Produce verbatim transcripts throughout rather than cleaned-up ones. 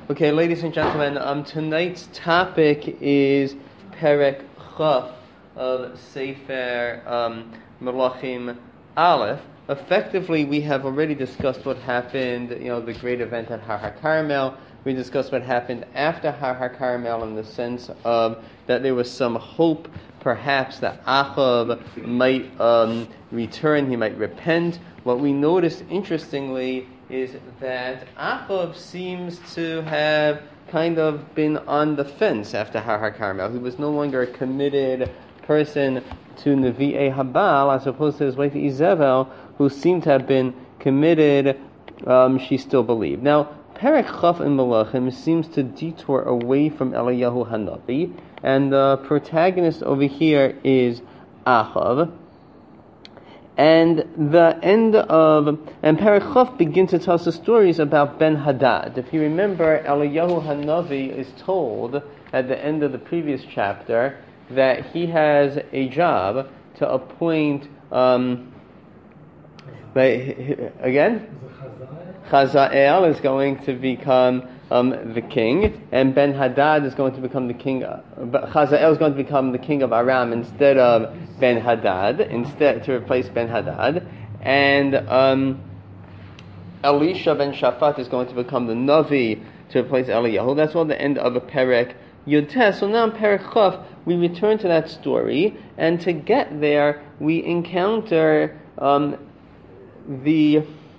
Okay, ladies and gentlemen, um, tonight's topic is Perek Chaf of Sefer um, Melachim Aleph. Effectively, we have already discussed what happened, you know, the great event at Har HaKarmel. We discussed what happened after Har HaKarmel in the sense of that there was some hope, perhaps, that Achav might um, return, he might repent. What we noticed, interestingly, is that Achav seems to have kind of been on the fence after Har HaKarmel. He was no longer a committed person to Nevi'ei Habal, as opposed to his wife Izebel, who seemed to have been committed. Um, she still believed. Now, Perek Chaf in Melachim seems to detour away from Eliyahu Hanavi, and the protagonist over here is Achav. And the end of and Perek Chaf begins to tell us the stories about Ben Hadad. If you remember, Eliyahu Hanavi is told at the end of the previous chapter that he has a job to appoint. Um, but again, Chazael is going to become um, the king, and Ben Hadad is going to become the king. Uh, Chazael is going to become the king of Aram instead of Ben Hadad, instead to replace Ben Hadad, and um, Elisha ben Shaphat is going to become the Navi to replace Eliyahu. That's all the end of a Perek Yud Tes. So now in Perek Chaf we return to that story, and to get there we encounter um, the.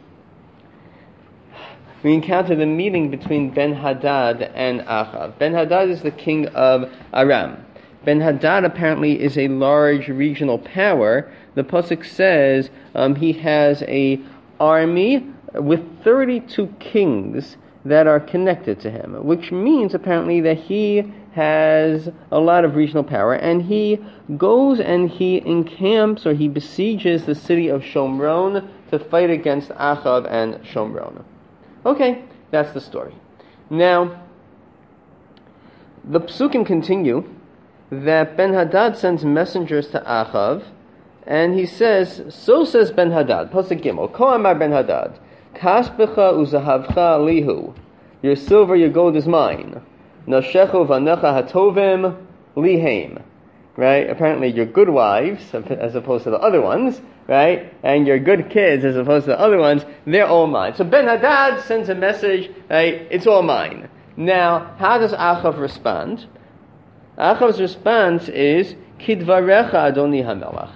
We encounter the meeting between Ben Hadad and Achav. Ben Hadad is the king of Aram. Ben Hadad apparently is a large regional power. The pasuk says um, he has a army with thirty-two kings that are connected to him, which means apparently that he has a lot of regional power, and he goes and he encamps or he besieges the city of Shomron to fight against Achav and Shomron. Okay, that's the story. Now, the psukim continue that Ben Hadad sends messengers to Achav, and he says, so says Ben Hadad, Pasuk Gimel, Ko Amar Ben Hadad, Kaspecha uzahavcha lihu, your silver, your gold is mine. Nashechu vanecha hatovim liheim. Right? Apparently your good wives, as opposed to the other ones, right? And your good kids, as opposed to the other ones, they're all mine. So Ben Hadad sends a message, right? It's all mine. Now, how does Achav respond? Achav's response is, Kidvarecha Adoni HaMelach.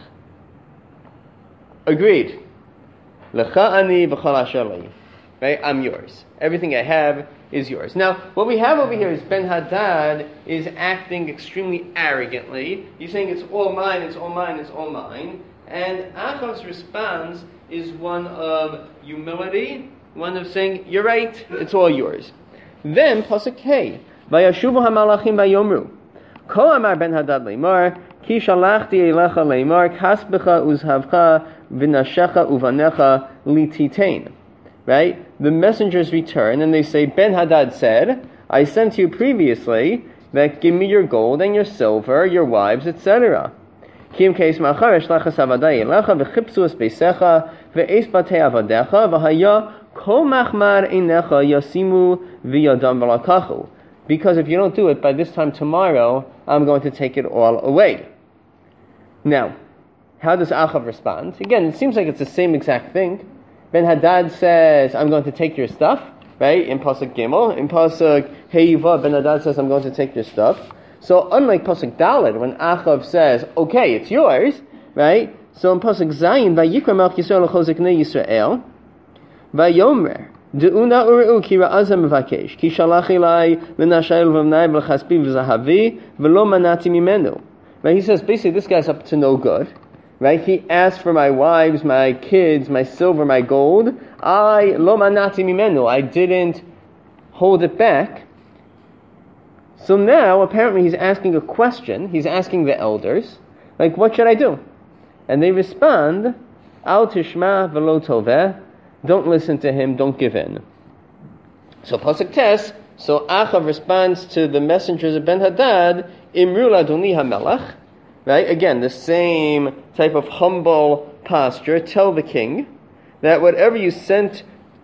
Agreed. Lecha ani v'chol asher li. Right? I'm yours. Everything I have is yours. Now, what we have over here is Ben Hadad is acting extremely arrogantly. He's saying it's all mine, it's all mine, it's all mine. And Achav's response is one of humility, one of saying, you're right, it's all yours. Then, Pasuk Hey, Vayashuvu hamalachim vayomru, Ko amar Ben Hadad leimar, Ki shalachti elecha leimar, Kasbecha uzhavcha v'nashecha uvanecha lititein. Right? The messengers return and they say, Ben Hadad said, I sent you previously that give me your gold and your silver, your wives, et cetera. Kim case machar eshlachas avadai elecha v'chipsu es beisecha ve'es batei avadecha v'haya kol machmar einecha yasimu v'yadam v'lakachu. Because if you don't do it by this time tomorrow, I'm going to take it all away. Now, how does Achav respond? Again, it seems like it's the same exact thing. Ben Hadad says, I'm going to take your stuff, right? In Pasuk Gimel. In Pasuk Heiva, Ben Hadad says, I'm going to take your stuff. So unlike Pasuk Daled, when Achav says, okay, it's yours, right? So in Pasuk Zayin, Vayikra Melch Yisrael l'chozeknei Yisrael, Vayomer, De'una ureu ki ra'azem mevakesh, ki shalach ilai l'nashayel v'vnai v'l'chaspi v'zahavi, v'lo manati mimenu. Right? He says, basically, this guy's up to no good. Right? He asked for my wives, my kids, my silver, my gold. I, lo manati mimenu, I didn't hold it back. So now, apparently he's asking a question. He's asking the elders, like, what should I do? And they respond, Al tishma v'lo toveh, don't listen to him, don't give in. So Pasuk Tes, so Achav responds to the messengers of Ben Hadad, Imru ladoni hamelach. Right? Again, the same type of humble posture. Tell the king that whatever you sent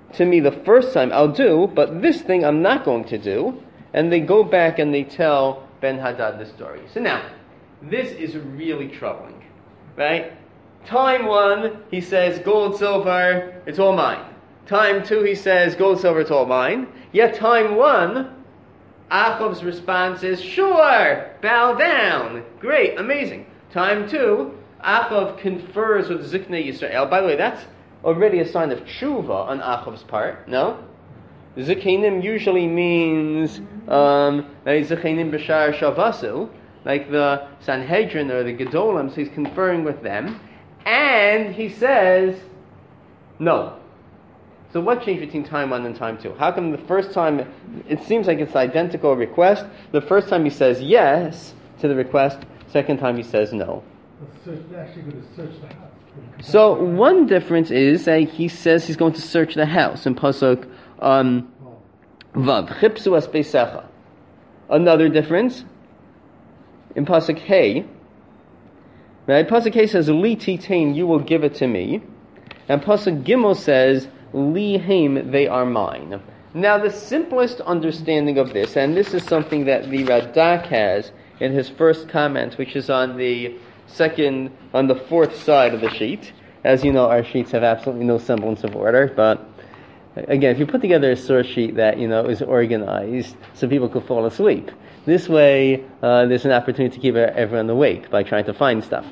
to me the first time, I'll do, but this thing I'm not going to do. And they go back and they tell Ben-Hadad the story. So now, this is really troubling, right? Time one, he says, gold, silver, it's all mine. Time two, he says, gold, silver, it's all mine. Yet time one, Achav's response is, sure, bow down. Great, amazing. Time two, Achav confers with Ziknei Yisrael. By the way, that's already a sign of tshuva on Achav's part, no? Zikenim usually means um, Zikenim b'shar shavasu, like the Sanhedrin or the Gedolim, so he's conferring with them. And he says, no. So what changed between time one and time two? How come the first time, it seems like it's the identical request. The first time he says yes to the request, second time he says no. They're actually going to search the house. So one difference is that he says he's going to search the house in Pasuk um, Vav. Chipsu es beisecha. Another difference in Pasuk Hey. Right? Pasuk Hey says, Li titain, you will give it to me. And Pasuk Gimel says, Li heim, they are mine. Now the simplest understanding of this, and this is something that the Radak has in his first comment, which is on the second, on the fourth side of the sheet. As you know, our sheets have absolutely no semblance of order, but again, if you put together a source sheet that, you know, is organized so people could fall asleep, this way uh, there's an opportunity to keep everyone awake by trying to find stuff.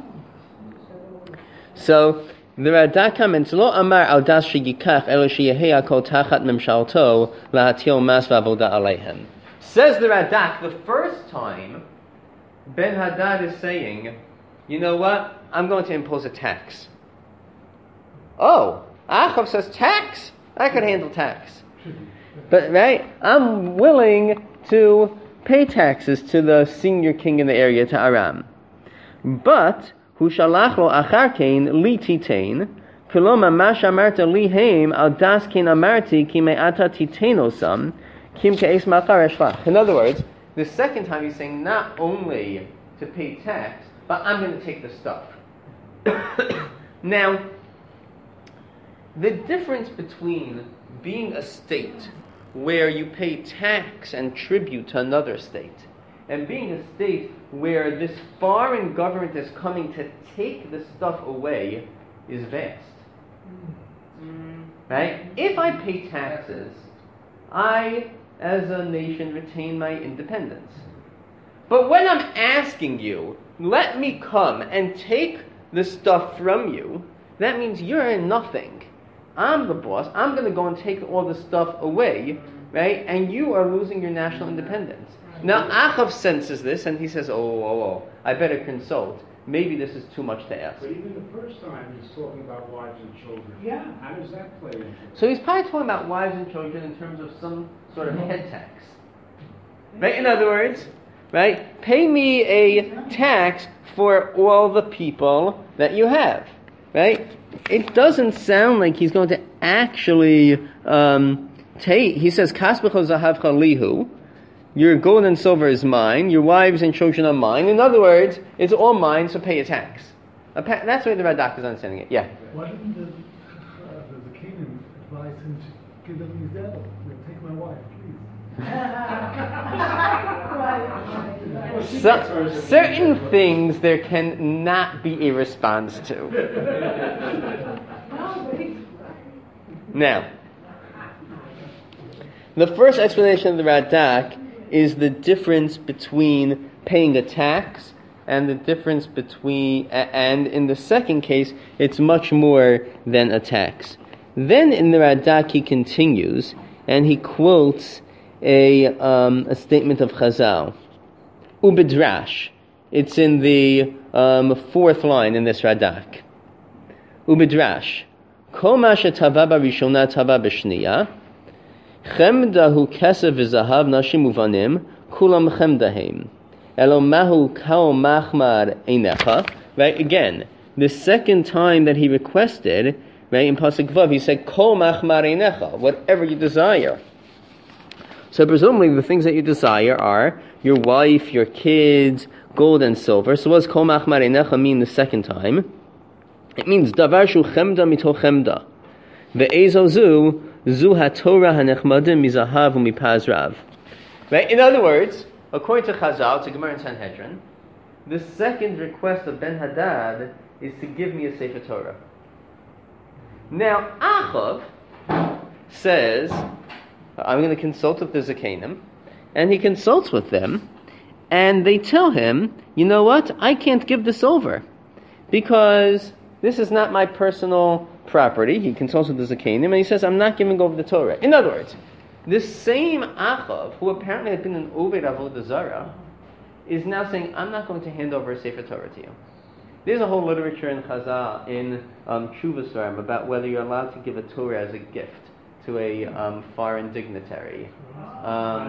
So, the Radak comments, Lo amar al das shigikach elo sheyehei kol tachat memshalto lahatil mas v'avoda aleihem. Says the Radak, the first time Ben-Hadad is saying, you know what, I'm going to impose a tax. Oh, Achav says tax? I could handle tax. But, right, I'm willing to pay taxes to the senior king in the area, to Aram. But, hu shalach lo achar kein li titain, kiloma ma shamarta li heim al das kein amarti ki me'ata titainosam, kim ke'es ma'achar eshlach. In other words, the second time he's saying not only to pay tax, but I'm going to take the stuff. Now, the difference between being a state where you pay tax and tribute to another state and being a state where this foreign government is coming to take the stuff away is vast. Mm. Right? If I pay taxes, I, as a nation, retain my independence. But when I'm asking you, let me come and take the stuff from you, that means you're in nothing. I'm the boss. I'm going to go and take all the stuff away, right? And you are losing your national independence. Now, Achav senses this, and he says, oh, oh, oh, I better consult. Maybe this is too much to ask. But even the first time, he's talking about wives and children. Yeah. How does that play into it? So he's probably talking about wives and children in terms of some sort of head tax. Right? In other words, right? Pay me a tax for all the people that you have. Right? It doesn't sound like he's going to actually um, take. He says, "Kasbecho zahavcha lihu." Your gold and silver is mine. Your wives and children are mine. In other words, it's all mine. So pay a tax. A pa- that's the way the Radak is understanding it. Yeah. Why didn't the uh, the, the king advise him to give them his devil? Take my wife, please. So, certain things there can not be a response to. Now, the first explanation of the Radak is the difference between paying a tax and the difference between, and in the second case, it's much more than a tax. Then in the Radak he continues, and he quotes a um, a statement of Chazal. Ubidrash. It's in the um, fourth line in this Radak. Ubidrash. Kol ma shetava barishona tava b'shniya. Chemdahu kesef v'zahav nashim uvanim. Kulam chemdahem. Elo mahu kao machmar einecha. Right, again, the second time that he requested, right, in Pasuk Vav, he said, Kol machmar einecha, whatever you desire. So presumably the things that you desire are your wife, your kids, gold and silver. So what does Kol machmar einecha mean the second time? It means davar shu chemda mito chemda. Ve'ezo zu, zu haTorah hanechmadim mizahav u'mipaz rav. Right? In other words, according to Chazal, to Gemara and Sanhedrin, the second request of Ben-Hadad is to give me a Sefer Torah. Now, Achav says, I'm going to consult with the Zakanim, and he consults with them, and they tell him, you know what, I can't give this over, because this is not my personal property. He consults with the Zakanim, and he says, I'm not giving over the Torah. In other words, this same Achav, who apparently had been an Oved Avodah Zarah, is now saying, I'm not going to hand over a Sefer Torah to you. There's a whole literature in Chazal, in um, Tshuvah Sfarim, about whether you're allowed to give a Torah as a gift to a um, foreign dignitary. Um,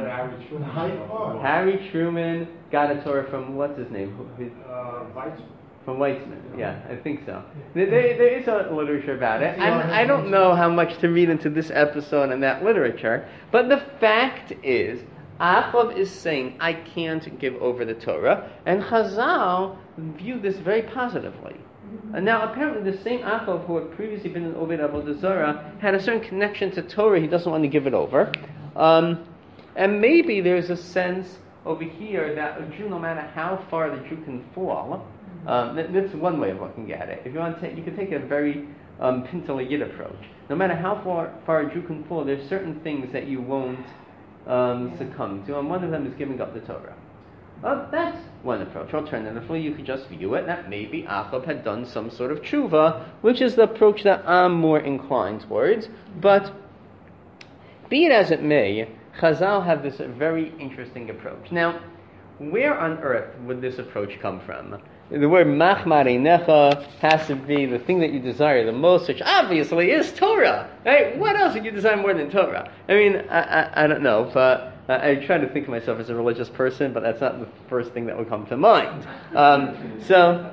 Harry Truman got a Torah from, what's his name? His, Uh, Weizmann. From Weitzman, yeah, I think so. There, there, there is a literature about it. And I don't know how much to read into this episode and that literature, but the fact is, Achav is saying, I can't give over the Torah, and Chazal view this very positively. And now, apparently, the same Achav who had previously been an Oved Avodah Zarah had a certain connection to Torah. He doesn't want to give it over. Um, and maybe there's a sense over here that a Jew, no matter how far the Jew can fall, um, that, that's one way of looking at it. If you want to take, you can take a very um, Pintele Yid approach. No matter how far, far a Jew can fall, there's certain things that you won't Um, succumb to, and one of them is giving up the Torah. Well, that's one approach. Alternatively, you could just view it that maybe Achav had done some sort of tshuva, which is the approach that I'm more inclined towards. But be it as it may, Chazal have this very interesting approach. Now, where on earth would this approach come from? The word machmar einecha has to be the thing that you desire the most, which obviously is Torah. Right? What else would you desire more than Torah? I mean, I, I, I don't know, but I, I try to think of myself as a religious person, but that's not the first thing that would come to mind. Um, so,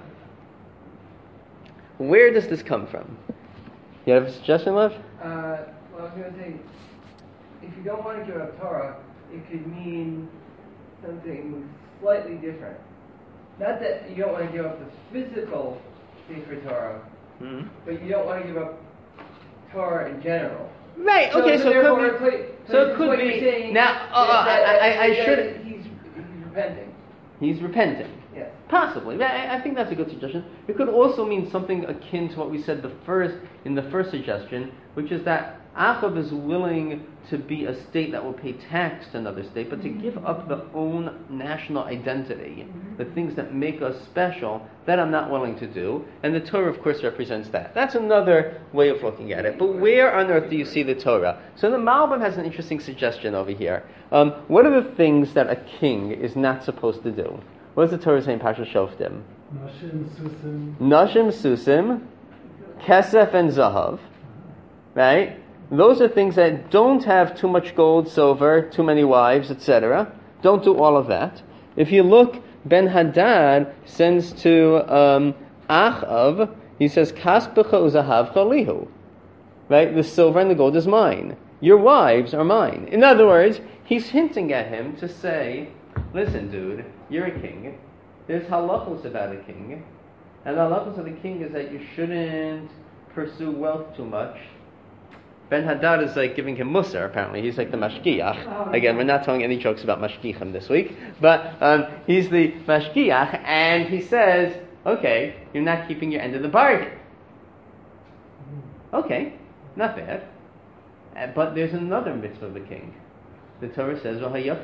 where does this come from? You have a suggestion, Lev? Uh, well, I was going to say, if you don't want to give up Torah, it could mean something slightly different. Not that you don't want to give up the physical Sefer Torah, mm-hmm. but you don't want to give up Torah in general. Right. So, okay. So, So, therefore, it could be. so, So it could be. Now, uh, that, I, I, I that, should. that he's, he's repenting. He's repenting. Yes. Possibly. I, I think that's a good suggestion. It could also mean something akin to what we said the first in the first suggestion, which is that Achav is willing to be a state that will pay tax to another state, but to give up the own national identity, the things that make us special, that I'm not willing to do. And the Torah, of course, represents that. That's another way of looking at it. But where on earth do you see the Torah? So the Malbim has an interesting suggestion over here. Um, what are the things that a king is not supposed to do? What does the Torah say in Parashat Shoftim? Nashim, Susim. Nashim, Susim, Kesef, and Zahav. Right? Those are things that don't have too much gold, silver, too many wives, et cetera. Don't do all of that. If you look, Ben-Hadad sends to um, Achav, he says, Kaspecha uzahav chalihu. Right? The silver and the gold is mine. Your wives are mine. In other words, he's hinting at him to say, listen, dude, you're a king. There's halachos about a king. And the halachos of the king is that you shouldn't pursue wealth too much. Ben-Hadad is like giving him musar, apparently. He's like the mashgiach. Again, we're not telling any jokes about mashgiachim this week. But um, he's the mashgiach, and he says, okay, you're not keeping your end of the bargain. Okay, not bad. Uh, but there's another mitzvah of the king. The Torah says,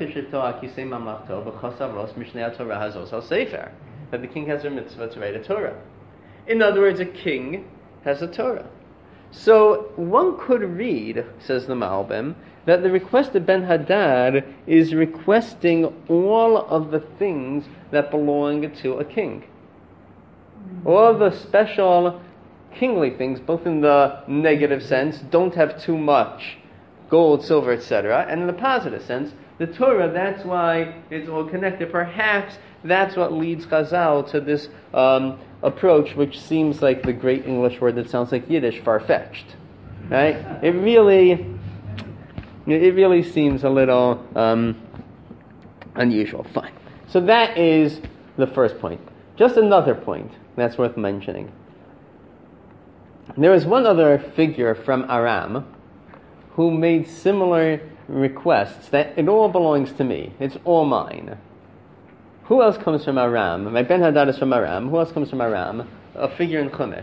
that the king has a mitzvah to write a Torah. In other words, a king has a Torah. So one could read, says the Malbim, that the request of Ben-Hadad is requesting all of the things that belong to a king. All of the special kingly things, both in the negative sense, don't have too much gold, silver, et cetera, and in the positive sense, the Torah, that's why it's all connected. Perhaps that's what leads Chazal to this um, approach, which seems like the great English word that sounds like Yiddish, far-fetched. Right? It really, it really seems a little um, unusual. Fine. So that is the first point. Just another point that's worth mentioning. There was one other figure from Aram who made similar requests that it all belongs to me. It's all mine. Who else comes from Aram? My Ben Hadad is from Aram. Who else comes from Aram? A figure in Chumash.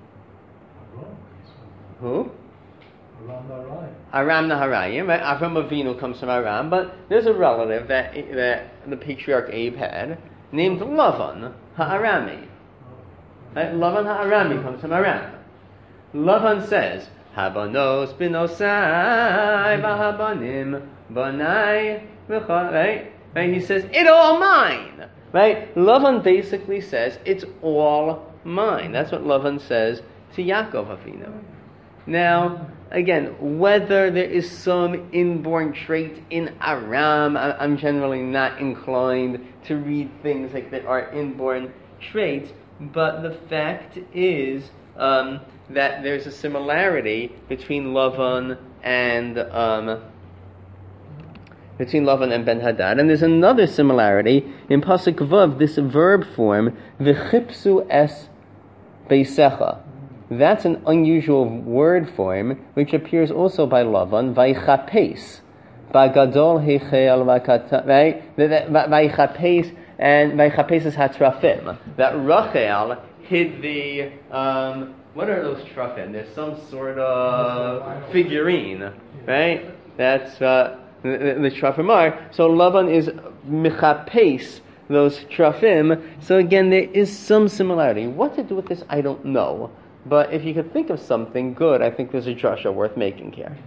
Who? Aram Naharaim. Aram Naharayim. Right? Avram Avinu comes from Aram, but there's a relative that that the patriarch Abe had named Lavan Ha'arami. Right? Lavan Ha'arami comes from Aram. Lavan says, Habanos binosai v'habanim banai v'chol. Right? Right? He says, it's all mine. Right? Lavan basically says, it's all mine. That's what Lavan says to Yaakov Avinu. Now, again, whether there is some inborn trait in Aram, I'm generally not inclined to read things like that are inborn traits, but the fact is um, that there's a similarity between Lavan and um, between Lavan and Ben Hadad, and there's another similarity in Pasuk Vav, this verb form, v'chipsu es beisecha. That's an unusual word form, which appears also by Lavan, vaychapes, bagadol heichel vakata, right? Vaychapes and vaychapes is hatrafim. That Rachel hid the um, what are those trafim? There's some sort of figurine, right? That's uh, the, the trafim are. So Lavan is michapes those trafim. So again, there is some similarity. What to do with this, I don't know. But if you could think of something good, I think there's a drasha worth making here.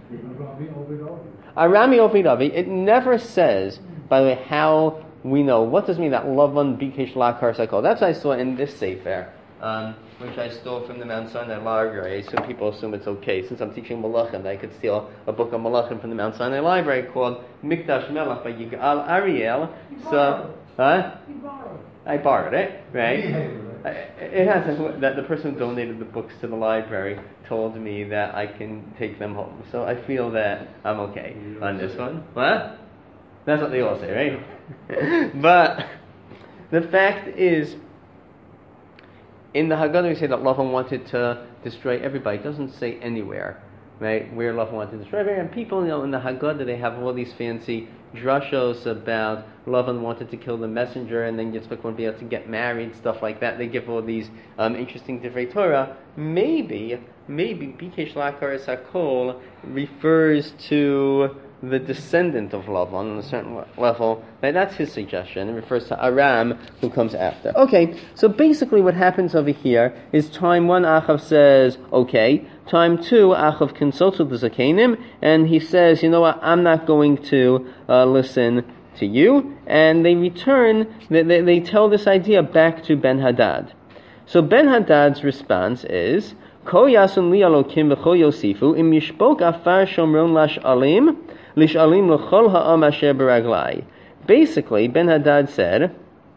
Arami Ovidavi. It never says, by the way, how we know. What does it mean that Lavan Bikesh Lakar Sakol? That's what I saw in this sefer, um, which I stole from the Mount Sinai library. So people assume it's okay. Since I'm teaching Malachim, I could steal a book of Malachim from the Mount Sinai library called Mikdash Melach by Yigal Ariel. So, huh? I borrowed it, right? It has a, that the person who donated the books to the library told me that I can take them home, so I feel that I'm okay on this one. What? That's what they all say, right? But the fact is, in the Haggadah we say that Lavan wanted to destroy everybody. It doesn't say anywhere, right, where Lavan wanted to destroy everybody. And people, you know, in the Haggadah they have all these fancy drashos about Lavan wanted to kill the messenger and then Yitzchak won't be able to get married, stuff like that. They give all these um, interesting divrei Torah. Maybe, maybe Bikesh Lakar Sakol refers to the descendant of Lavan on a certain level. Right? That's his suggestion. It refers to Aram, who comes after. Okay, so basically what happens over here is time one, Achav says, okay. Time two, Achav consults with the Zakenim, and he says, you know what, I'm not going to uh, listen to you. And they return, they, they, they tell this idea back to Ben Hadad. So Ben Hadad's response is, Ko yasun li alokim v'cho yosifu, im yishbok afar shomron lash alim, lish alim l'chol ha'am asher b'raglai. Basically, Ben Hadad said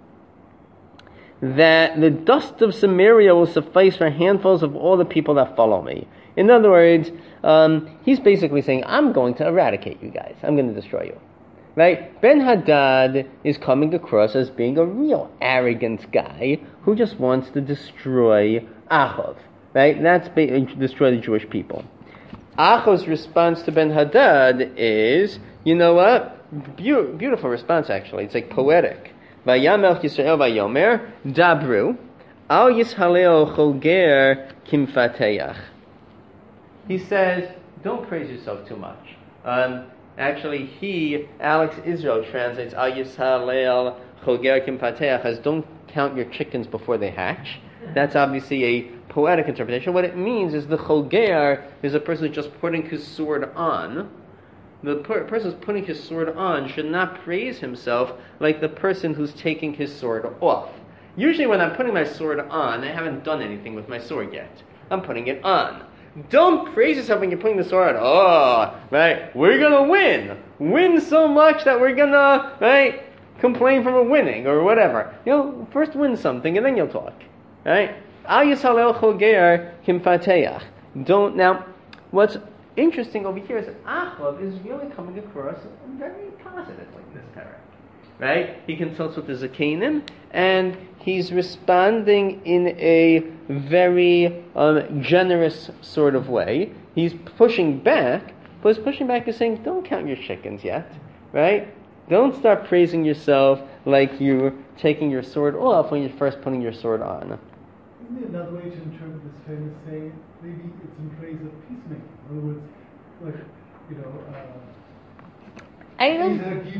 that the dust of Samaria will suffice for handfuls of all the people that follow me. In other words, um, he's basically saying, I'm going to eradicate you guys. I'm going to destroy you. Right? Ben Hadad is coming across as being a real arrogant guy who just wants to destroy Achav. Right? That's ba- destroy the Jewish people. Achav's response to Ben Hadad is, you know what? Be- beautiful response, actually. It's like poetic. Vayamelch Yisrael vayomer dabru al yishaleo choger kimfateach. He says, don't praise yourself too much. Um, actually, he, Alex Israel, translates al yishaleo choger kimfateach as don't count your chickens before they hatch. That's obviously a poetic interpretation. What it means is the choger is a person who's just putting his sword on. The per- person who's putting his sword on should not praise himself like the person who's taking his sword off. Usually when I'm putting my sword on, I haven't done anything with my sword yet. I'm putting it on. Don't praise yourself when you're putting the sword on. Oh, right, we're gonna win. Win so much that we're gonna, right, complain from a winning or whatever. You know, first win something and then you'll talk. Right? Al yishalel choger kimfateach. Don't, now, what's interesting over here is that Achav is really coming across very positively in this parak. right? He consults with the Zakanim, and he's responding in a very um, generous sort of way. He's pushing back, but his pushing back is saying, don't count your chickens yet, right? Don't start praising yourself like you're taking your sword off when you're first putting your sword on. Isn't there another way to interpret this famous saying? Maybe it's in praise of peacemaking. In other words, like, you know, uh, I don't...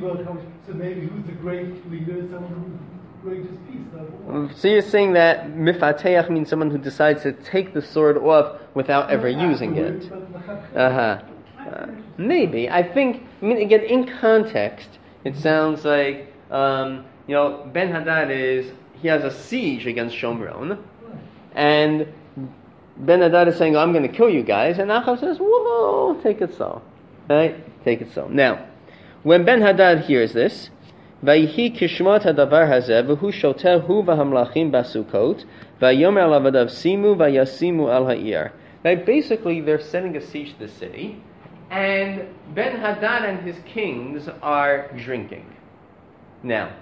so maybe who's the great leader? Someone who brings peace, not war. So you're saying that mifateach means someone who decides to take the sword off without ever using it. Uh-huh. Uh, maybe. I think, I mean, again, in context, it sounds like, um, you know, Ben-Hadad is, he has a siege against Shomron, and Ben-Hadad is saying, oh, I'm going to kill you guys, and Achav says, whoa, take it so. Right? Take it so. Now, when Ben-Hadad hears this, Vayhi kishmat hadavar hazeh v'hu shoter hu v'hamlachim basukot v'yomer lavadav simu v'yasimu al ha'ir. Right? Basically, they're setting a siege to the city, and Ben-Hadad and his kings are drinking. Now,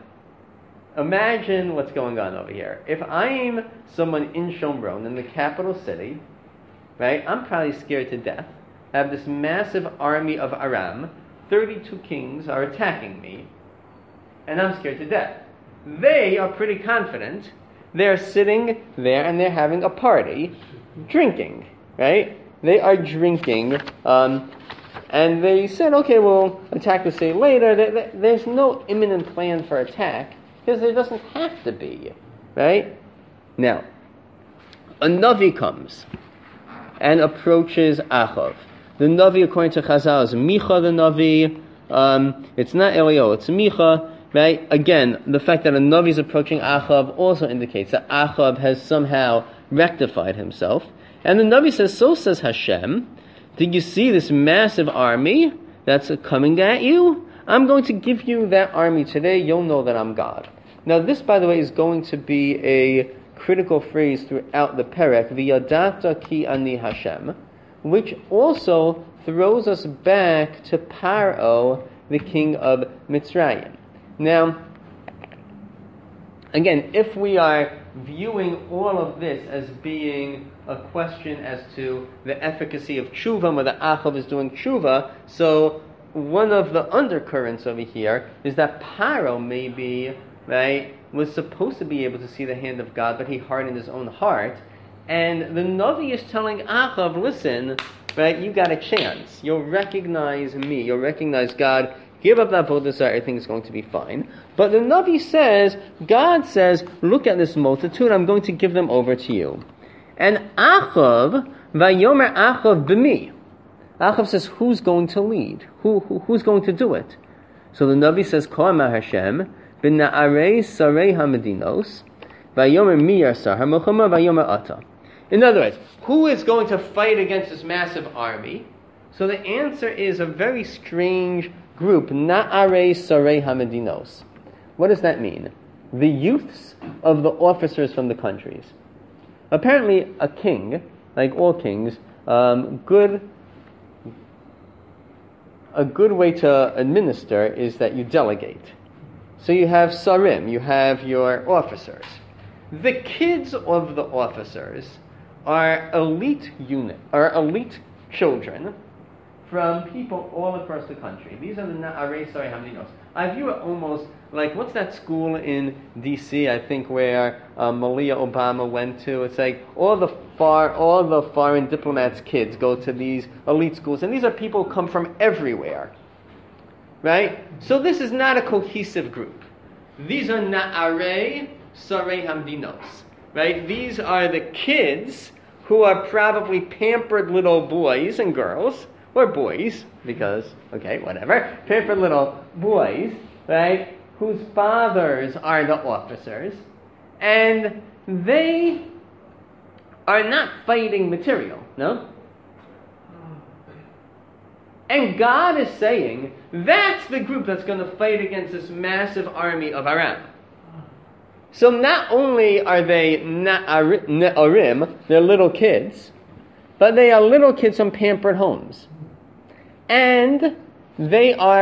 imagine what's going on over here. If I'm someone in Shomron, in the capital city, right, I'm probably scared to death. I have this massive army of Aram, thirty-two kings are attacking me, and I'm scared to death. They are pretty confident. They're sitting there and they're having a party, drinking, right? They are drinking, um, and they said, okay, we'll attack the city later. There's no imminent plan for attack, because there doesn't have to be, right? Now, a Navi comes and approaches Achav. The Navi, according to Chazal, is Micha the Navi. Um, it's not Eliyahu, it's Micha, right? Again, the fact that a Navi is approaching Achav also indicates that Achav has somehow rectified himself. And the Navi says, so says Hashem, did you see this massive army that's coming at you? I'm going to give you that army today. You'll know that I'm God. Now, this, by the way, is going to be a critical phrase throughout the Perek, V'yadata ki ani Hashem, which also throws us back to Paro, the king of Mitzrayim. Now, again, if we are viewing all of this as being a question as to the efficacy of tshuva, whether Achav is doing tshuva, so one of the undercurrents over here is that Paro maybe, right, was supposed to be able to see the hand of God, but he hardened his own heart. And the Navi is telling Achav, listen, right, you got a chance. You'll recognize me. You'll recognize God. Give up that avodah zarah. Everything is going to be fine. But the Navi says, God says, look at this multitude. I'm going to give them over to you. And Achav, vayomer Achav b'mi. Achav says, who's going to lead? Who, who Who's going to do it? So the Navi says, Ko'amah Hashem, b'na'arei sarei hamedinos, vayomer mi yarsar ha'milchama vayomer ata. In other words, who is going to fight against this massive army? So the answer is a very strange group, Na'arei Sarei Hamedinos. What does that mean? The youths of the officers from the countries. Apparently, a king, like all kings, um, good, a good way to administer is that you delegate. So you have Sarim, you have your officers. The kids of the officers are elite unit, are elite children from people all across the country. These are the Na'arei Sarei Hamedinos. I view it almost like, what's that school in D C, I think, where uh, Malia Obama went to? It's like all the far, all the foreign diplomats' kids go to these elite schools, and these are people who come from everywhere, right? So this is not a cohesive group. These are Na'arei Sarei Hamedinos, right? These are the kids who are probably pampered little boys and girls, or boys, because, okay, whatever, pampered little boys, right, whose fathers are the officers, and they are not fighting material, no? And God is saying, that's the group that's going to fight against this massive army of Aram. So not only are they Ne'arim, they're little kids, but they are little kids from pampered homes. And they are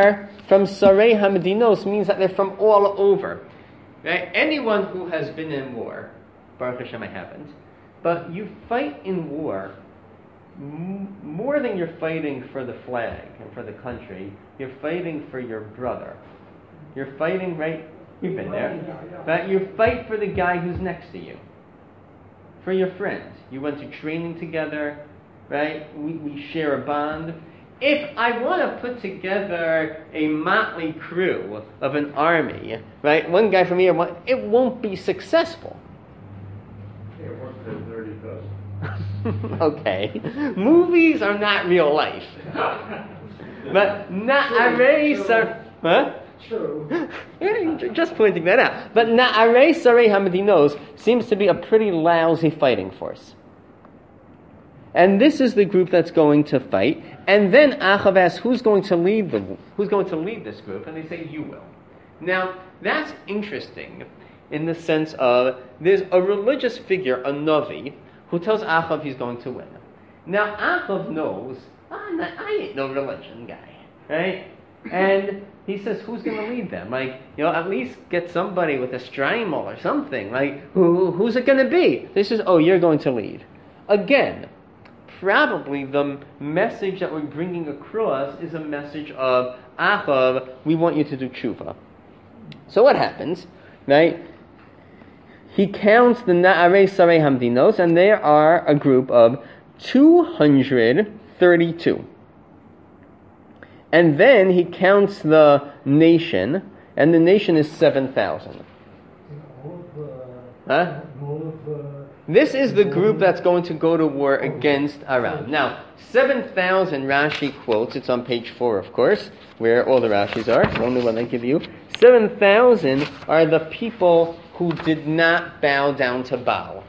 from Sarei Hamadinos means that they're from all over. Right? Anyone who has been in war, Baruch Hashem, I haven't, but you fight in war m- more than you're fighting for the flag and for the country. You're fighting for your brother. You're fighting, right? You've been there. But you fight for the guy who's next to you. For your friend. You went to training together, right? We, we share a bond. If I want to put together a motley crew of an army, right? One guy from here, one, it won't be successful. Yeah, one to thirty dozen. Okay. Movies are not real life. But Na'arei Sar... Huh? True. Yeah, just pointing that out. But Na'arei Sarei Hamadinos seems to be a pretty lousy fighting force. And this is the group that's going to fight. And then Achav asks, who's going to lead the who's going to lead this group? And they say, you will. Now, that's interesting in the sense of there's a religious figure, a Navi, who tells Achav he's going to win. Now, Achav knows, I'm not, I ain't no religion guy, right? And he says, who's going to lead them? Like, you know, at least get somebody with a strimel or something. Like, who, who's it going to be? This is, oh, you're going to lead. Again, probably the message that we're bringing across is a message of Achav, we want you to do tshuva. So what happens, right? He counts the Na'arei Sarei Hamdinos, and there are a group of two hundred thirty-two. And then he counts the nation, and the nation is seven thousand. Huh? This is the group that's going to go to war against Aram. Now, seven thousand Rashi quotes, it's on page four, of course, where all the Rashis are, the only one I give you. seven thousand are the people who did not bow down to Baal.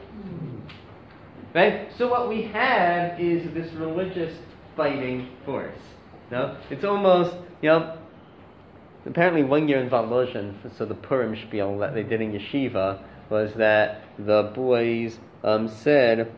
Right? So what we have is this religious fighting force. No? It's almost, you know, apparently one year in Volozhin, so the Purim spiel that they did in yeshiva was that the boys um, said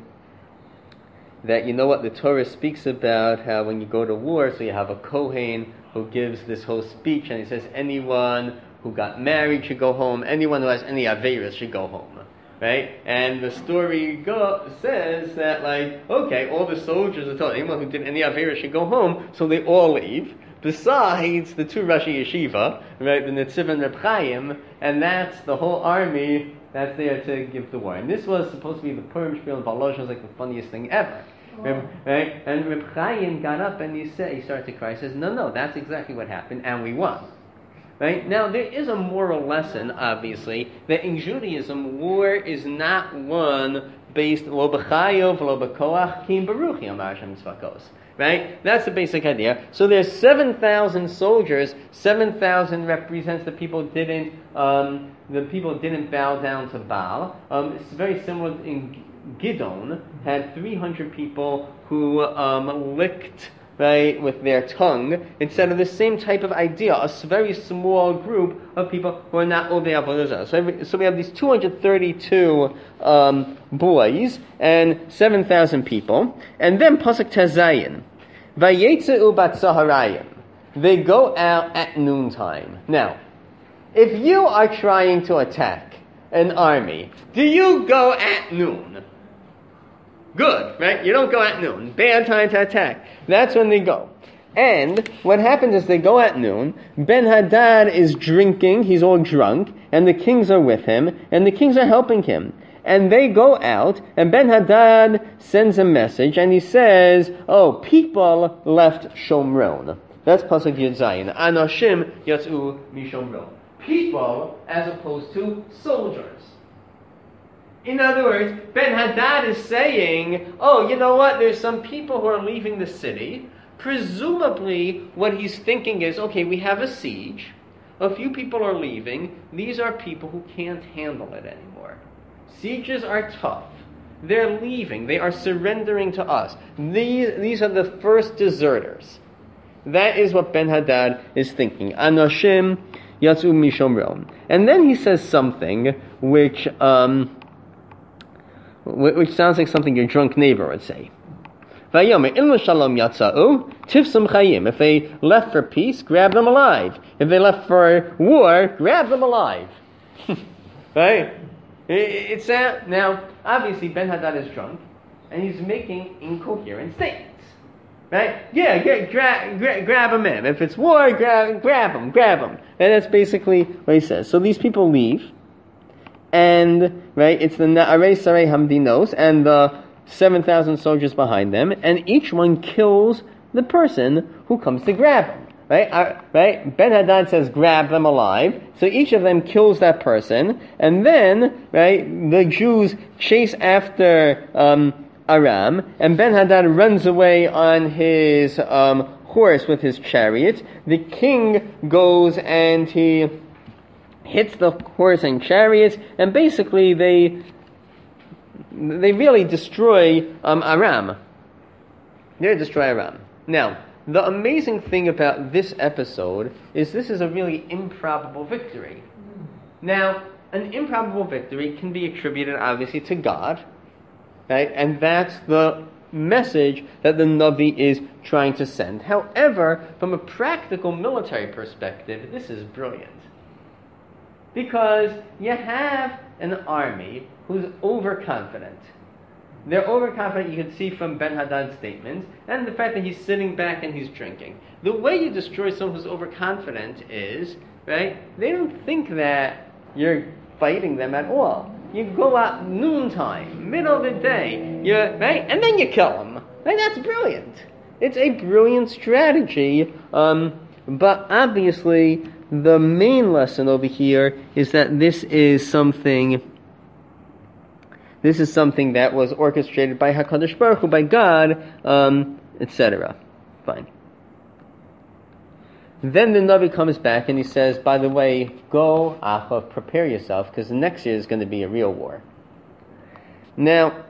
that, you know what, the Torah speaks about how when you go to war, so you have a Kohen who gives this whole speech, and he says anyone who got married should go home, anyone who has any Averas should go home. Right? And the story go, says that, like, okay, all the soldiers are told, anyone who did any Aveira should go home, so they all leave, besides the two Rashi Yeshiva, right, the Netziv and Reb Chaim, and that's the whole army that's there to give the war. And this was supposed to be the Purim Spiel, and Balosh was like the funniest thing ever. Oh. Right? And Reb Chaim got up and he said, he started to cry, he says, no, no, that's exactly what happened, and we won. Right? Now, there is a moral lesson, obviously, that in Judaism, war is not won based lo b'chayav, lo b'koach, ki im baruch yamar Hashem tzvakos. Right? That's the basic idea. So there's seven thousand soldiers. seven thousand represents the people didn't um, the people didn't bow down to Baal. Um, it's very similar in Gidon, had three hundred people who um, licked, right, with their tongue, instead of the same type of idea, a very small group of people who are not Odei Avodah Zarah. So, every, so we have these two hundred thirty-two um, boys and seven thousand people, and then Pasuk Tezayin, Vayetzeu Batzaharayim. They go out at noontime. Now, if you are trying to attack an army, do you go at noon? Good, right? You don't go at noon. Bad time to attack. That's when they go. And what happens is they go at noon. Ben-Hadad is drinking. He's all drunk. And the kings are with him. And the kings are helping him. And they go out. And Ben-Hadad sends a message. And he says, oh, people left Shomron. That's Pasuk Yud Zayin. Anashim yatzu mishomron. People as opposed to soldiers. In other words, Ben-Hadad is saying, oh, you know what, there's some people who are leaving the city. Presumably, what he's thinking is, okay, we have a siege. A few people are leaving. These are people who can't handle it anymore. Sieges are tough. They're leaving. They are surrendering to us. These, these are the first deserters. That is what Ben-Hadad is thinking. Anashim yatzu mishomron. And then he says something which... Um, which sounds like something your drunk neighbor would say. Vayomer in l'shalom yatza'u tifsum chayim. If they left for peace, grab them alive. If they left for war, grab them alive. Right? It's that now. Obviously, Ben Hadad is drunk, and he's making incoherent statements. Right? Yeah, get, gra- gra- grab him in. If it's war, grab, grab him, grab him. And that's basically what he says. So these people leave, and, right, it's the Na'arei Sarei Hamdinos, and the seven thousand soldiers behind them, and each one kills the person who comes to grab him. Right? Uh, right? Ben Hadad says, grab them alive. So each of them kills that person, and then, right, the Jews chase after, um, Aram, and Ben Hadad runs away on his um, horse with his chariot. The king goes and he hits the horse and chariot, and basically they they really destroy um, Aram. They destroy Aram. Now, the amazing thing about this episode is this is a really improbable victory. Now, an improbable victory can be attributed obviously to God. Right? And that's the message that the Navi is trying to send. However, from a practical military perspective, this is brilliant. Because you have an army who's overconfident. They're overconfident, you can see from Ben Hadad's statements, and the fact that he's sitting back and he's drinking. The way you destroy someone who's overconfident is, right, they don't think that you're fighting them at all. You go out noontime, middle of the day, you right, and then you kill them. Right? That's brilliant. It's a brilliant strategy. Um, but obviously, the main lesson over here is that this is something. This is something that was orchestrated by Hakadosh Baruch Hu, by God, um, et cetera. Fine. Then the Navi comes back and he says, by the way, go, Achav, prepare yourself, because next year is going to be a real war. Now,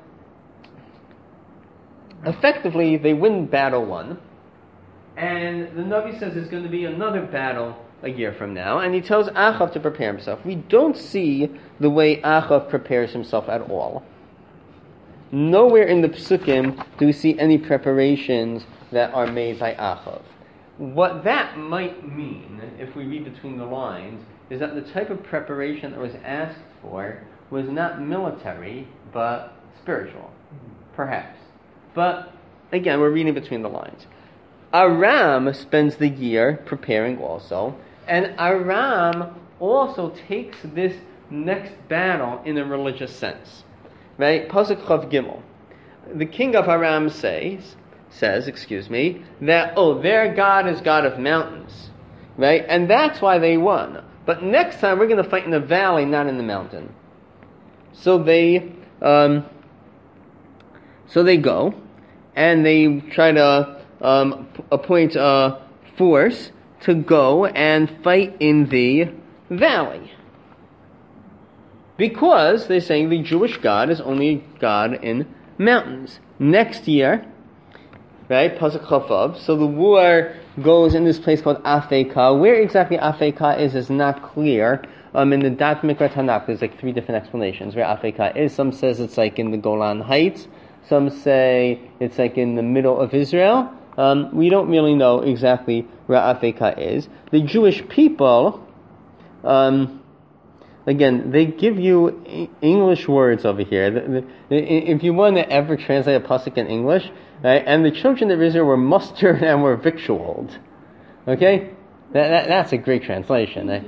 effectively, they win battle one, and the Navi says there's going to be another battle a year from now, and he tells Achav to prepare himself. We don't see the way Achav prepares himself at all. Nowhere in the Psukim do we see any preparations that are made by Achav. What that might mean, if we read between the lines, is that the type of preparation that was asked for was not military, but spiritual, perhaps. But, again, we're reading between the lines. Aram spends the year preparing also, and Aram also takes this next battle in a religious sense. Right? Pasuk Chav Gimel. The king of Aram says, says, excuse me, that, oh, their God is God of mountains. Right? And that's why they won. But next time we're going to fight in the valley, not in the mountain. So they, um, so they go, and they try to um, appoint a force to go and fight in the valley. Because they're saying the Jewish God is only God in mountains. Next year, right, Pasuk Chavav, so the war goes in this place called Afekah. Where exactly Afekah is is not clear. Um, in the Dat Mikra Tanakh, there's like three different explanations where Afekah is. Some says it's like in the Golan Heights. Some say it's like in the middle of Israel. Um, we don't really know exactly where Afekah is. The Jewish people, um, again, they give you English words over here. The, the, if you want to ever translate a pasuk in English, right, and the children of Israel were mustered and were victualled. Okay? That, that, that's a great translation. Uh,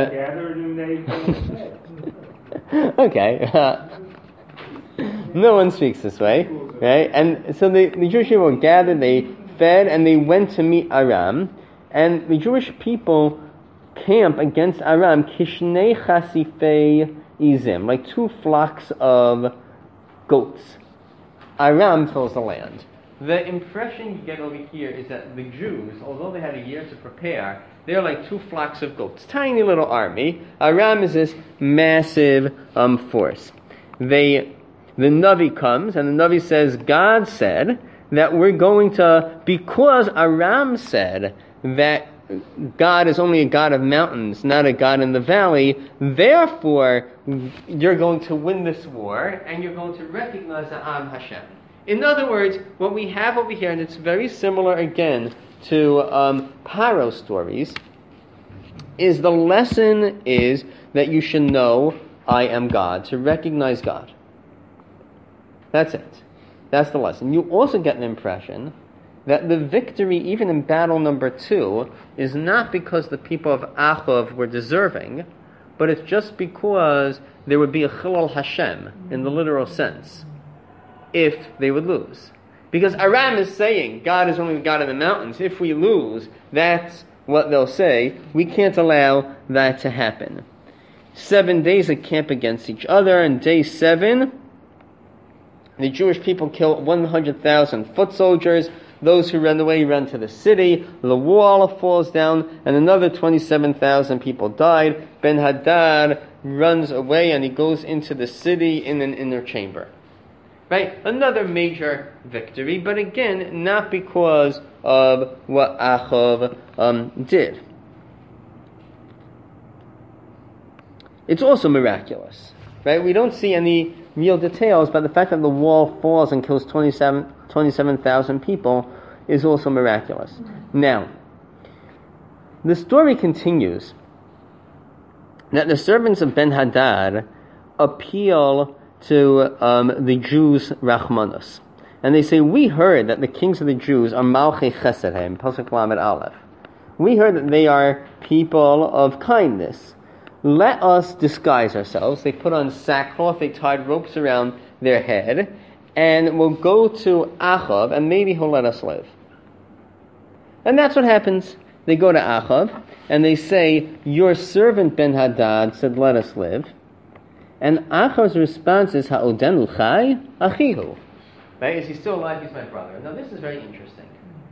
okay. Uh, no one speaks this way, right? And so the, the Jewish people gathered, they fed, and they went to meet Aram, and the Jewish people camp against Aram, kishnei chasifei izim, like two flocks of goats. Aram fills the land. The impression you get over here is that the Jews, although they had a year to prepare, they're like two flocks of goats, tiny little army. Aram is this massive um, force. They, the Navi comes, and the Navi says, God said that we're going to, because Aram said that God is only a God of mountains, not a God in the valley, therefore you're going to win this war, and you're going to recognize the Am Hashem. In other words, what we have over here, and it's very similar again to um, Paro stories, is the lesson is that you should know I am God, to recognize God. That's it. That's the lesson. You also get an impression that the victory, even in battle number two, is not because the people of Achov were deserving, but it's just because there would be a Chilul Hashem, in the literal sense, if they would lose. Because Aram is saying, God is only the God of the mountains. If we lose, that's what they'll say. We can't allow that to happen. Seven days they camp against each other, and day seven, the Jewish people kill one hundred thousand foot soldiers. Those who ran away ran to the city. The wall falls down, and another twenty-seven thousand people died. Ben-Hadad runs away, and he goes into the city in an inner chamber. Right? Another major victory, but again, not because of what Achov um, did. It's also miraculous. Right? We don't see any real details, but the fact that the wall falls and kills twenty-seven thousand people is also miraculous. Now, the story continues that the servants of Ben-Hadad appeal to um, the Jews' Rachmanus. And they say, we heard that the kings of the Jews are Malchei Chesed, Pasuk Lamed Aleph. We heard that they are people of kindness. Let us disguise ourselves. They put on sackcloth, they tied ropes around their head, and we'll go to Achov, and maybe he'll let us live. And that's what happens. They go to Achov, and they say, your servant Ben-Hadad said, let us live. And Achav's response is, Ha'odenu chai achihu. Right? Is he still alive? He's my brother. Now this is very interesting.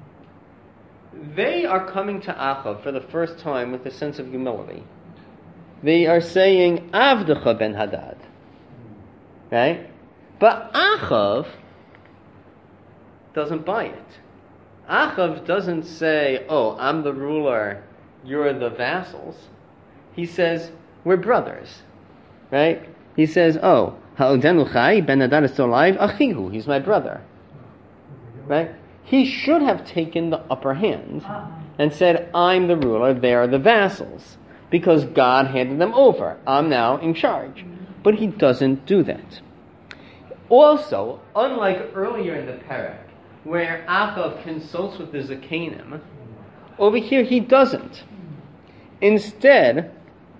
They are coming to Achav for the first time with a sense of humility. They are saying, Avdecha Ben-Hadad. Right? But Achav doesn't buy it. Achav doesn't say, oh, I'm the ruler, you're the vassals. He says, we're brothers. Right? He says, oh, Ha'odenu chai, Ben-Hadad is still alive, achihu, he's my brother. Right? He should have taken the upper hand and said, I'm the ruler, they are the vassals. Because God handed them over. I'm now in charge. But he doesn't do that. Also, unlike earlier in the Perek, where Achav consults with the Zakanim, over here he doesn't. Instead,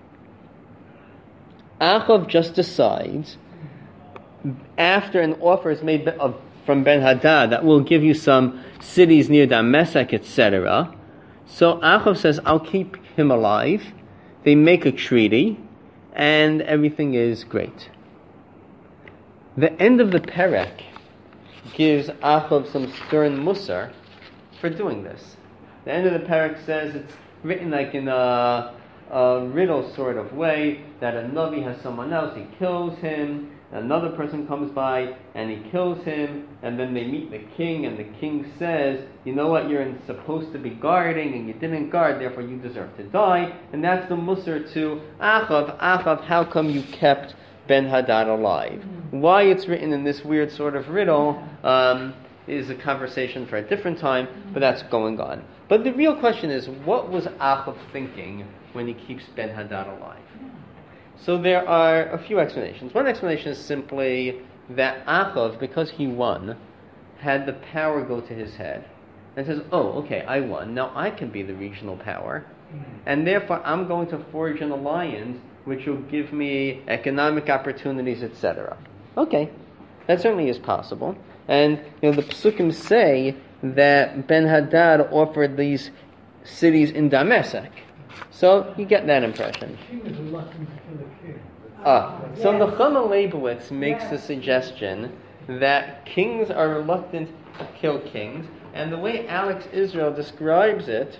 Achav just decides, after an offer is made of, from Ben-Hadad that will give you some cities near Damascus, et cetera, so Achav says, I'll keep him alive. They make a treaty, and everything is great. The end of the Perek gives Achav some stern musar for doing this. The end of the Perek says it's written like in a, a riddle sort of way, that a Navi has someone else, he kills him, another person comes by and he kills him, and then they meet the king, and the king says, you know what, you're supposed to be guarding and you didn't guard, therefore you deserve to die. And that's the musar to Achav. Achav, how come you kept Ben-Hadad alive? Why it's written in this weird sort of riddle um, is a conversation for a different time, but that's going on. But the real question is, what was Achav thinking when he keeps Ben-Hadad alive? So there are a few explanations. One explanation is simply that Achav, because he won, had the power go to his head and says, oh, okay, I won. Now I can be the regional power. And therefore I'm going to forge an alliance which will give me economic opportunities, et cetera. Okay, that certainly is possible. And you know, the Psukim say that Ben-Hadad offered these cities in Damascus. So you get that impression. The king is reluctant to kill a king. Ah, so Nechama Leibowitz makes the suggestion that kings are reluctant to kill kings, and the way Alex Israel describes it,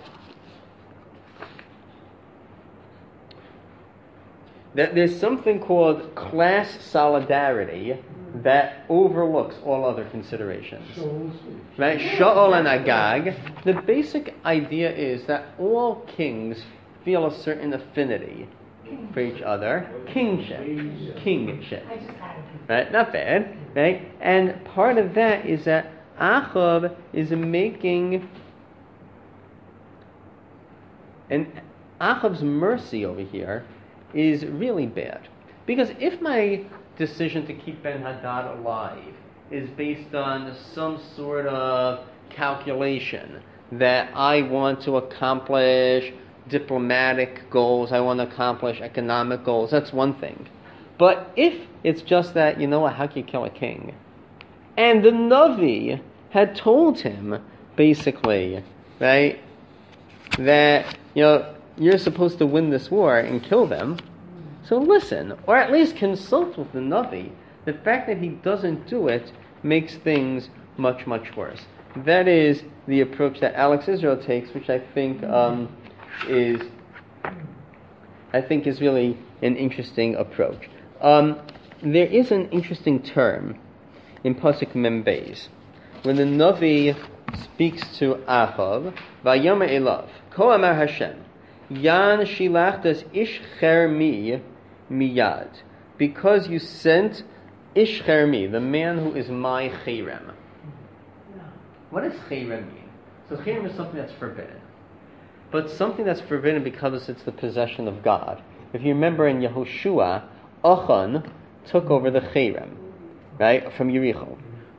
that there's something called class solidarity that overlooks all other considerations. Right? Shaul and Agag. The basic idea is that all kings feel a certain affinity for each other. Kingship. Kingship. Right? Not bad. Right? And part of that is that Achav is making, and Achav's mercy over here is really bad. Because if my decision to keep Ben-Hadad alive is based on some sort of calculation that I want to accomplish diplomatic goals, I want to accomplish economic goals, that's one thing. But if it's just that, you know what, how can you kill a king? And the Navi had told him, basically, right, that, you know, you're supposed to win this war and kill them. So listen, or at least consult with the Navi. The fact that he doesn't do it makes things much, much worse. That is the approach that Alex Israel takes, which I think um, is, I think is really an interesting approach. Um, there is an interesting term in Pasuk Mem Beis when the Navi speaks to Achav, Vayama Elav, Ko Amar Hashem, Yan Shilachtas Ish Chermi Miyad, because you sent Ish Chermi, the man who is my Cherem. What does Cherem mean? So Cherem is something that's forbidden. But something that's forbidden because it's the possession of God. If you remember in Yehoshua, Achan took over the Cherem, right, from Yericho.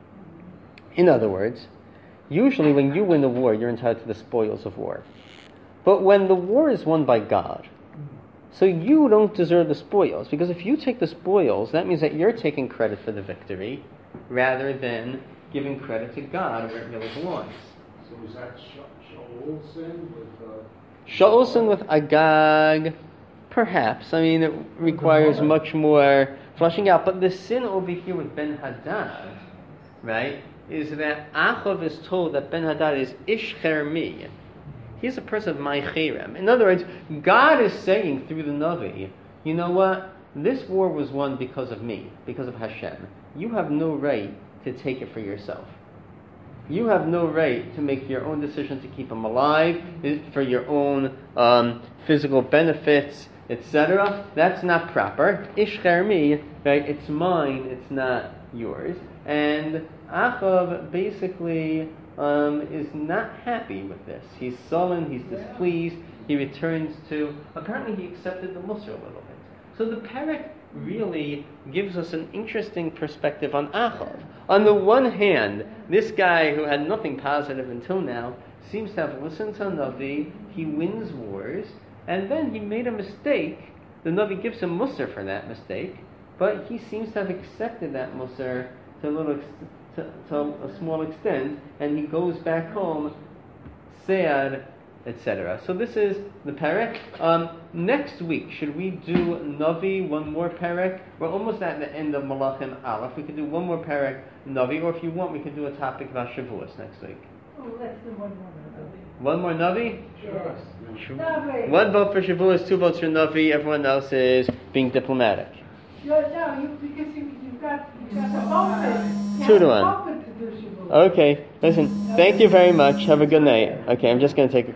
In other words, usually when you win a war, you're entitled to the spoils of war. But when the war is won by God, so you don't deserve the spoils, because if you take the spoils, that means that you're taking credit for the victory, rather than giving credit to God where it really belongs. So is that Shaul sin with... Uh, Shaul sin with Agag, perhaps. I mean, it requires much more fleshing out. But the sin over here with Ben-Hadad, right, is that Achav is told that Ben-Hadad is Ish Chermi. He's a person of my Cherem. In other words, God is saying through the Navi, you know what? This war was won because of me, because of Hashem. You have no right to take it for yourself. You have no right to make your own decision to keep him alive, for your own um, physical benefits, et cetera. That's not proper. Ish Chermi, right? It's mine, it's not yours. And Achav basically um, is not happy with this. He's sullen, he's displeased, he returns to, apparently he accepted the Musar a little bit. So the Perek really gives us an interesting perspective on Achav. On the one hand, this guy who had nothing positive until now seems to have listened to a Navi, he wins wars, and then he made a mistake. The Navi gives him Musar for that mistake, but he seems to have accepted that Musar to a little ex- to, to a small extent, and he goes back home sad, et cetera. So this is the Perek. Um, next week, should we do Navi, one more Perek? We're almost at the end of Malachim Aleph. We could do one more Perek, Navi, or if you want, we could do a topic about Shavuos next week. Oh, let's do one more Navi. One more Navi? Sure. Sure. Navi. One vote for Shavuos, two votes for Navi. Everyone else is being diplomatic. You're, no, you, because you, you've got, you've got the moment. You Two have to the one. moment to do Shavuos. Okay, listen, thank you very much. Have a good night. Okay, I'm just going to take a